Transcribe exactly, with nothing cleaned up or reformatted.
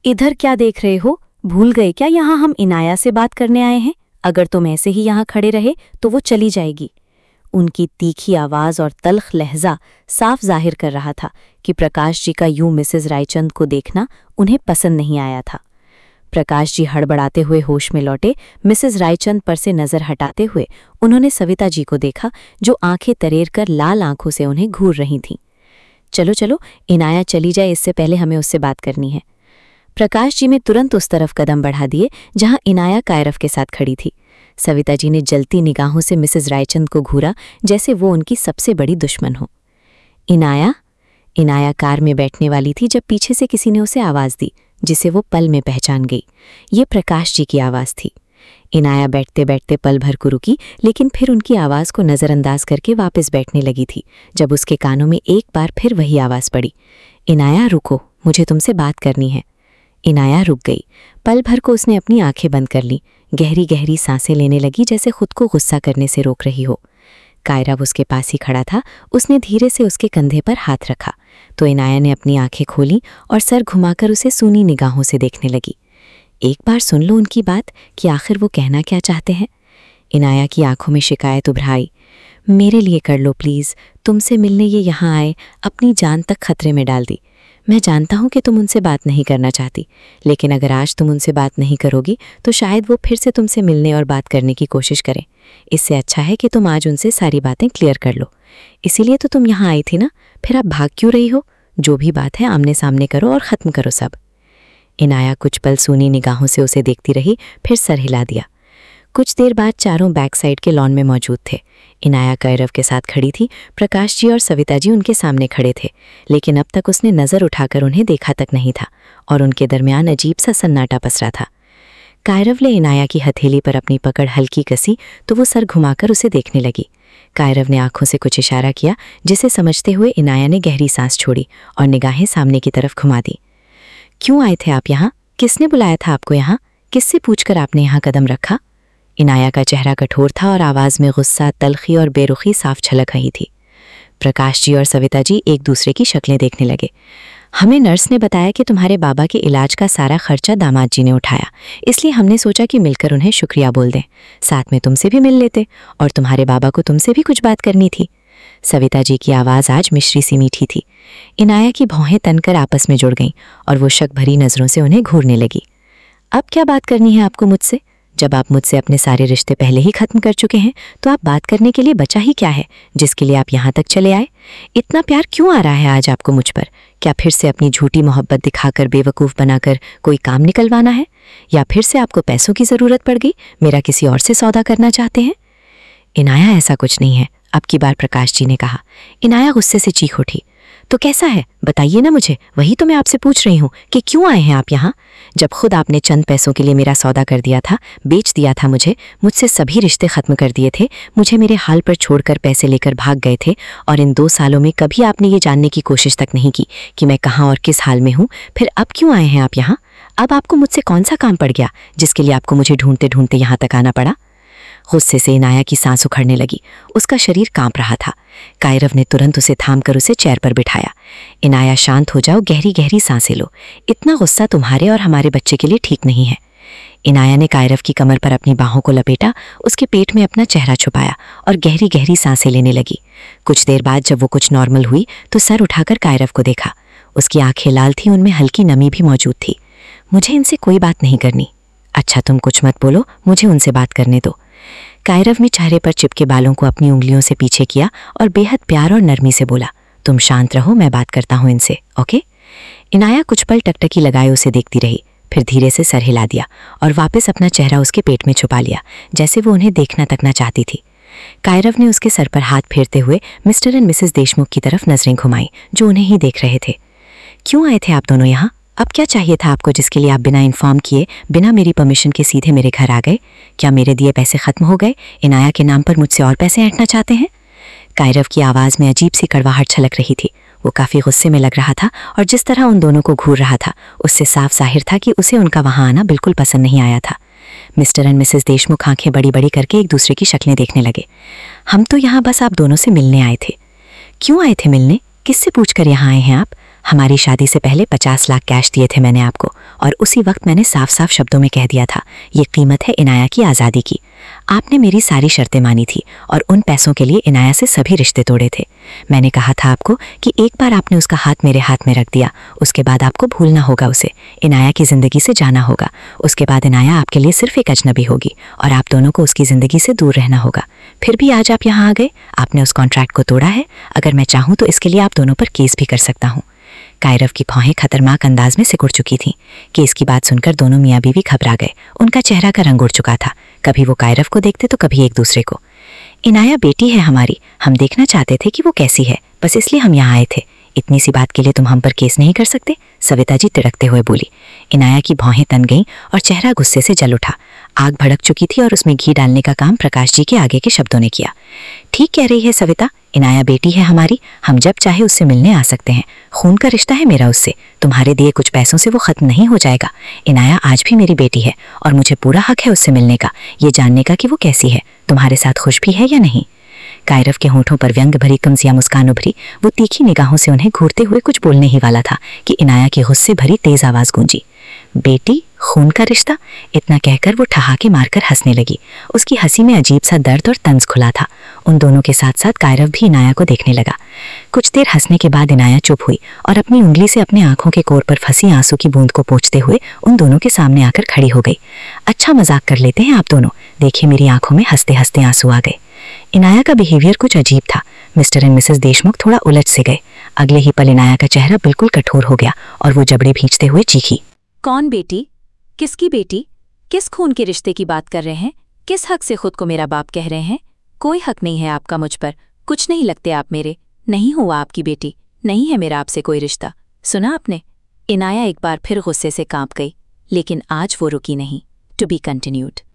इधर क्या देख रहे हो? भूल गए क्या यहाँ हम इनाया से बात करने आए हैं? अगर तुम ऐसे ही यहाँ खड़े रहे तो वो चली जाएगी। उनकी तीखी आवाज और तल्ख लहजा साफ जाहिर कर रहा था कि प्रकाश जी का यूं मिसेस रायचंद को देखना उन्हें पसंद नहीं आया था। प्रकाश जी हड़बड़ाते हुए होश में लौटे। मिसेस रायचंद पर से नजर हटाते हुए उन्होंने सविता जी को देखा, जो आंखें तरेर कर लाल आंखों से उन्हें घूर रही थीं। चलो चलो, इनाया चली जाए इससे पहले हमें उससे बात करनी है। प्रकाश जी ने तुरंत उस तरफ कदम बढ़ा दिए जहां इनाया कायरव के साथ खड़ी थी। सविता जी ने जलती निगाहों से मिसेस रायचंद को घूरा, जैसे वो उनकी सबसे बड़ी दुश्मन हो। इनाया इनाया कार में बैठने वाली थी जब पीछे से किसी ने उसे आवाज दी, जिसे वो पल में पहचान गई। ये प्रकाश जी की आवाज थी। इनाया बैठते बैठते पल भर को रुकी, लेकिन फिर उनकी आवाज को नजरअंदाज करके वापस बैठने लगी थी जब उसके कानों में एक बार फिर वही आवाज पड़ी, इनाया रुको, मुझे तुमसे बात करनी है। इनाया रुक गई। पल भर को उसने अपनी आंखें बंद कर ली, गहरी गहरी सांसें लेने लगी, जैसे खुद को गुस्सा करने से रोक रही हो। कायरव उसके पास ही खड़ा था। उसने धीरे से उसके कंधे पर हाथ रखा तो इनाया ने अपनी आंखें खोली और सर घुमाकर उसे सूनी निगाहों से देखने लगी। एक बार सुन लो उनकी बात कि आखिर वो कहना क्या चाहते हैं। इनाया की आंखों में शिकायत उभर आई। मेरे लिए कर लो प्लीज़, तुमसे मिलने ये यहाँ आए, अपनी जान तक खतरे में डाल दी। मैं जानता हूँ कि तुम उनसे बात नहीं करना चाहती, लेकिन अगर आज तुम उनसे बात नहीं करोगी तो शायद वो फिर से तुमसे मिलने और बात करने की कोशिश करें। इससे अच्छा है कि तुम आज उनसे सारी बातें क्लियर कर लो। इसीलिए तो तुम यहाँ आई थी ना, फिर आप भाग क्यों रही हो? जो भी बात है आमने सामने करो और ख़त्म करो सब। इनाया कुछ पल सूनी निगाहों से उसे देखती रही, फिर सर हिला दिया। कुछ देर बाद चारों बैक साइड के लॉन में मौजूद थे। इनाया कायरव के साथ खड़ी थी। प्रकाश जी और सविता जी उनके सामने खड़े थे, लेकिन अब तक उसने नज़र उठाकर उन्हें देखा तक नहीं था और उनके दरमियान अजीब सा सन्नाटा पसरा था। कायरव ने इनाया की हथेली पर अपनी पकड़ हल्की कसी तो वो सर घुमाकर उसे देखने लगी। कायरव ने आंखों से कुछ इशारा किया, जिसे समझते हुए इनाया ने गहरी सांस छोड़ी और निगाहें सामने की तरफ घुमा दी। क्यों आए थे आप यहाँ? किसने बुलाया था आपको यहाँ? किससे पूछकर आपने यहाँ कदम रखा? इनाया का चेहरा कठोर था और आवाज़ में गुस्सा, तलखी और बेरुखी साफ झलक रही थी। प्रकाश जी और सविता जी एक दूसरे की शक्लें देखने लगे। हमें नर्स ने बताया कि तुम्हारे बाबा के इलाज का सारा खर्चा दामाद जी ने उठाया, इसलिए हमने सोचा कि मिलकर उन्हें शुक्रिया बोल दें। साथ में तुमसे भी मिल लेते और तुम्हारे बाबा को तुमसे भी कुछ बात करनी थी। सविता जी की आवाज़ आज मिश्री सी मीठी थी। इनाया की भौहें तनकर आपस में जुड़ गईं और वो शक भरी नज़रों से उन्हें घूरने लगी। अब क्या बात करनी है आपको मुझसे? जब आप मुझसे अपने सारे रिश्ते पहले ही खत्म कर चुके हैं तो आप बात करने के लिए बचा ही क्या है जिसके लिए आप यहाँ तक चले आए? इतना प्यार क्यों आ रहा है आज आपको मुझ पर? क्या फिर से अपनी झूठी मोहब्बत दिखाकर बेवकूफ़ बनाकर कोई काम निकलवाना है? या फिर से आपको पैसों की ज़रूरत पड़ गई, मेरा किसी और से सौदा करना चाहते हैं? इनाया, ऐसा कुछ नहीं है, अब की बार प्रकाश जी ने कहा। इनाया गुस्से से चीख उठी। तो कैसा है, बताइए ना मुझे, वही तो मैं आपसे पूछ रही हूँ कि क्यों आए हैं आप यहाँ? जब खुद आपने चंद पैसों के लिए मेरा सौदा कर दिया था, बेच दिया था मुझे, मुझसे सभी रिश्ते खत्म कर दिए थे, मुझे मेरे हाल पर छोड़कर पैसे लेकर भाग गए थे और इन दो सालों में कभी आपने ये जानने की कोशिश तक नहीं की कि मैं कहाँ और किस हाल में हूँ। फिर अब क्यों आए हैं आप यहाँ? अब आपको मुझसे कौन सा काम पड़ गया जिसके लिए आपको मुझे ढूंढते ढूंढते यहाँ तक आना पड़ा? गुस्से से इनाया की सांस उखड़ने लगी। उसका शरीर कांप रहा था। कायरव ने तुरंत उसे थामकर उसे चेयर पर बिठाया। इनाया, शांत हो जाओ, गहरी गहरी सांसें लो। इतना गुस्सा तुम्हारे और हमारे बच्चे के लिए ठीक नहीं है। इनाया ने कायरव की कमर पर अपनी बाहों को लपेटा, उसके पेट में अपना चेहरा छुपाया और गहरी गहरी सांसें लेने लगी। कुछ देर बाद जब वो कुछ नॉर्मल हुई तो सर उठाकर कायरव को देखा। उसकी आंखें लाल थी, उनमें हल्की नमी भी मौजूद थी। मुझे इनसे कोई बात नहीं करनी। अच्छा, तुम कुछ मत बोलो, मुझे उनसे बात करने दो। कायरव ने चेहरे पर चिपके बालों को अपनी उंगलियों से पीछे किया और बेहद प्यार और नरमी से बोला, तुम शांत रहो, मैं बात करता हूँ इनसे, ओके? इनाया कुछ पल टकटकी लगाए उसे देखती रही, फिर धीरे से सर हिला दिया और वापस अपना चेहरा उसके पेट में छुपा लिया, जैसे वो उन्हें देखना तक ना चाहती थी। कायरव ने उसके सर पर हाथ फेरते हुए मिस्टर एंड मिसेस देशमुख की तरफ नजरें घुमाई, जो उन्हें ही देख रहे थे। क्यों आए थे आप दोनों यहाँ? अब क्या चाहिए था आपको जिसके लिए आप बिना इन्फॉर्म किए, बिना मेरी परमिशन के सीधे मेरे घर आ गए? क्या मेरे दिए पैसे खत्म हो गए? इनाया के नाम पर मुझसे और पैसे ऐंठना चाहते हैं? कायरव की आवाज़ में अजीब सी कड़वाहट छलक रही थी। वो काफ़ी गुस्से में लग रहा था और जिस तरह उन दोनों को घूर रहा था उससे साफ जाहिर था कि उसे उनका वहाँ आना बिल्कुल पसंद नहीं आया था। मिस्टर एंड मिसेस देशमुख आंखें बड़ी बड़ी करके एक दूसरे की शक्लें देखने लगे। हम तो यहाँ बस आप दोनों से मिलने आए थे। क्यों आए थे मिलने? किससे पूछकर यहाँ आए हैं आप? हमारी शादी से पहले पचास लाख कैश दिए थे मैंने आपको, और उसी वक्त मैंने साफ साफ शब्दों में कह दिया था, ये कीमत है इनाया की आज़ादी की। आपने मेरी सारी शर्तें मानी थी और उन पैसों के लिए इनाया से सभी रिश्ते तोड़े थे। मैंने कहा था आपको कि एक बार आपने उसका हाथ मेरे हाथ में रख दिया, उसके बाद आपको भूलना होगा उसे, इनाया की ज़िंदगी से जाना होगा। उसके बाद इनाया आपके लिए सिर्फ एक अजनबी होगी और आप दोनों को उसकी ज़िंदगी से दूर रहना होगा। फिर भी आज आप यहाँ आ गए, आपने उस कॉन्ट्रैक्ट को तोड़ा है। अगर मैं चाहूँ तो इसके लिए आप दोनों पर केस भी कर सकता हूँ। कायरव की भौहें खतरनाक अंदाज में सिकुड़ चुकी थीं। केस की बात सुनकर दोनों मियाँ बीवी घबरा गए। उनका चेहरा का रंग उड़ चुका था, कभी वो कायरव को देखते तो कभी एक दूसरे को। इनाया बेटी है हमारी, हम देखना चाहते थे कि वो कैसी है, बस इसलिए हम यहाँ आए थे। इतनी सी बात के लिए तुम हम पर केस नहीं कर सकते? सविता जी तिड़कते हुए बोली। इनाया की भौहें तन गईं और चेहरा गुस्से से जल उठा। आग भड़क चुकी थी और उसमें घी डालने का काम प्रकाश जी के आगे के शब्दों ने किया। ठीक कह रही है सविता, इनाया बेटी है हमारी, हम जब चाहे उससे मिलने आ सकते हैं। खून का रिश्ता है मेरा उससे, तुम्हारे दिए कुछ पैसों से वो खत्म नहीं हो जाएगा। इनाया आज भी मेरी बेटी है और मुझे पूरा हक है उससे मिलने का, ये जानने का कि वो कैसी है, तुम्हारे साथ खुश भी है या नहीं। कायरव के होंठों पर व्यंग भरी कमसिया मुस्कान उभरी। वो तीखी निगाहों से उन्हें घूरते हुए कुछ बोलने ही वाला था कि इनाया की गुस्से भरी तेज आवाज गूंजी। बेटी, खून का रिश्ता, इतना कहकर वो ठहाके मारकर हंसने लगी। उसकी हंसी में अजीब सा दर्द और तंज खुला था। उन दोनों के साथ साथ कायरव भी इनाया को देखने लगा। कुछ देर हंसने के बाद इनाया चुप हुई और अपनी उंगली से अपने आंखों के कोर पर फंसी आंसू की बूंद को पोंछते हुए उन दोनों के सामने आकर खड़ी हो गई। अच्छा मजाक कर लेते हैं आप दोनों, देखिए मेरी आंखों में हंसते हंसते आंसू आ गए। इनाया का बिहेवियर कुछ अजीब था। मिस्टर एंड मिसेस देशमुख थोड़ा उलझ से गए। अगले ही पल इनाया का चेहरा बिल्कुल कठोर हो गया और वो जबड़े भींचते हुए चीखी। कौन बेटी? किसकी बेटी? किस खून के रिश्ते की बात कर रहे हैं? किस हक से खुद को मेरा बाप कह रहे हैं? कोई हक नहीं है आपका मुझ पर, कुछ नहीं लगते आप मेरे, नहीं हुआ आपकी बेटी, नहीं है मेरा आपसे कोई रिश्ता। सुना आपने? इनाया एक बार फिर गुस्से से कांप गई, लेकिन आज वो रुकी नहीं। To be continued.